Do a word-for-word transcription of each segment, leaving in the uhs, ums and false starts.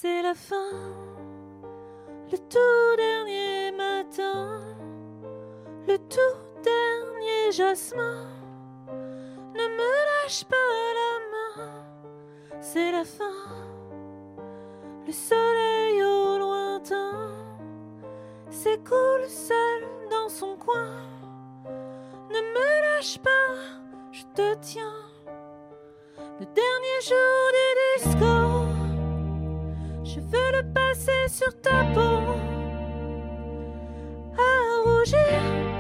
C'est la fin, le tout dernier matin, le tout dernier jasmin. Ne me lâche pas la main, c'est la fin, le soleil au lointain s'écoule seul dans son coin. Ne me lâche pas, je te tiens. Le dernier jour du disco, je veux le passer sur ta peau, à rougir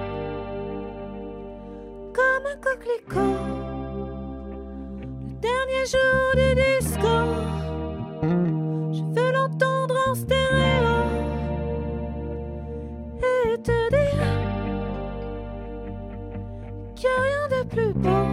comme un coquelicot. Le dernier jour du disco, je veux l'entendre en stéréo et te dire qu'il n'y a rien de plus beau.